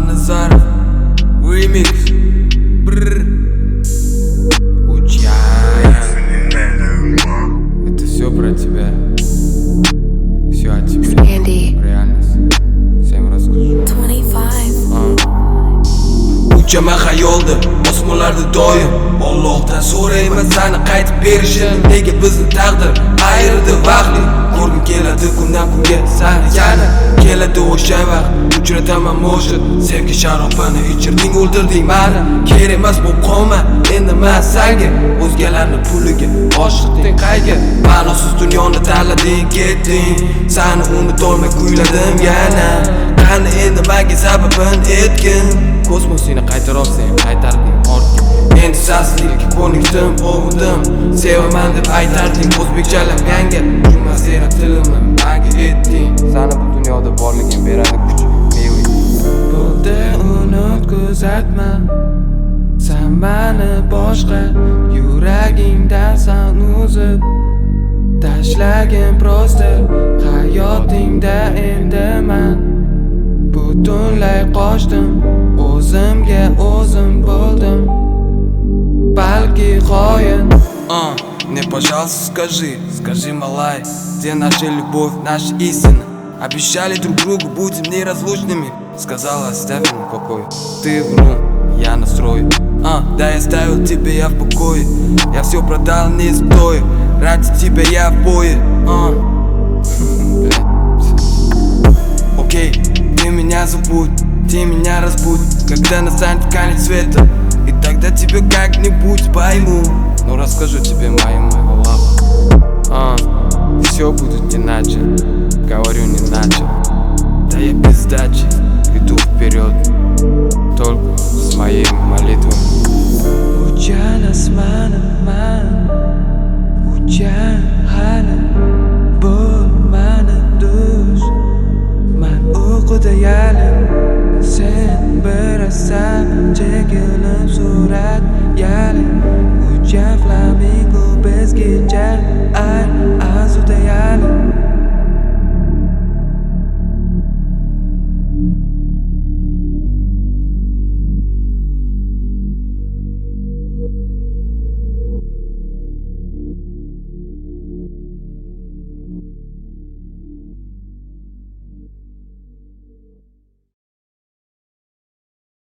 Nazarov Remix. Это все про тебя. Все о тебе. Реальность. Всем расскажу. 25. Uchaman xayolda, osmonlarda doim Allohdan so'rayman sani qaytib berishini. Nega bizni taqdir ayirdi vaqtli? Ko'rgim keladi kundan kunga sani yana. Keladi o'sha vaqt, uchrataman mo'shiq. Sevgi sharobini ichirding, o'ldirding mani. Kerak emas bu qoma, endi men senga. O'zgalarning puliga oshiqding qayga? Ma'nosiz dunyoni tanlading, ketding. Sani unutolmay kuyladim yana. Qani endi menga sababin etgin. Kosmosini qaytarolsang qaytarding ortga. Endi sensizlikka ko'nikdim, ovundim. Sevaman deb aytarding o'zbekchalab yanga. Jumla sera tilimni menga etding. Sani bu dunyoda borliging beradi kuch, meva. Bo'ldi unut kuzatma. Sen meni boshqa yuragingdan san uzib tashlagin prosta hayotingda. Endi men butunlay qochdim, o'zimga o'zim bo'ldim. Balki xoin. Не, пожалуйста, скажи, малай, где наша любовь, наша истина? Обещали друг другу, будем неразлучными. Сказала, оставь меня в покое. Ты врун, я настрою. Да, я оставил тебя, я в покое. Я все продал, не стою. Ради тебя я в бое. Окей, ты меня забудь, ты меня разбудь, когда настанет конец света. И тогда тебя как-нибудь пойму. Ну расскажу тебе моему лаву. Все будет иначе, говорю не начал. Да я без сдачи иду вперед, только с моими молитвами. Uçan asmanım ben, uçan halim bulmanı düz. Ben uykuda yalim, sen birasan çekilip surat yalim. Uçan flamingo bezgince ay azuda yalim.